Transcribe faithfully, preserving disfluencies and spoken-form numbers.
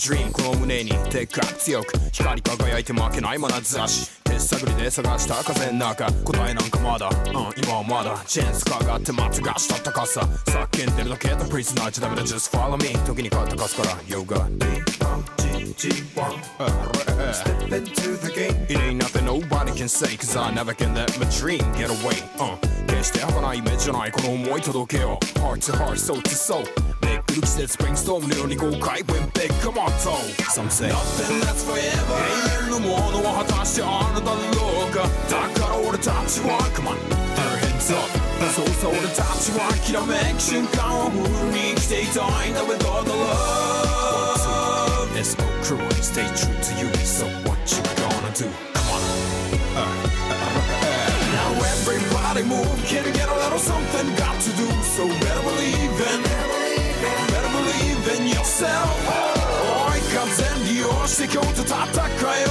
dream この胸にでっかく強く光り輝いて負けない眼差し手探りで探した風の中答えなんかまだ、うん、今はまだチェーンスかがってまつがした高さ叫んでるだけだプリズナーじゃダメだ Just follow me 時に肩貸すから Yoga D O G G one Step into the game It ain't nothing nobody can say Cause I never can let my dream get away、uh, 決して儚いイメージじゃないこの想い届けよ Heart to heart, soul to soul めくる季節 Brainstorm のように豪快 Win big, come on, so Some say Nothing lasts forever 永遠のものは果たしてあなただろうかだから俺たちは Come on, put our hands up そうそう俺たちはきらめく瞬間をフルに生きていたいんだ With all the love Let's go crew and stay true to you So what you gonna do? Come on uh, uh, uh, Now everybody move Can you get a little something got to do So better believe in Better believe in yourself 追い風に押して今日と戦えよ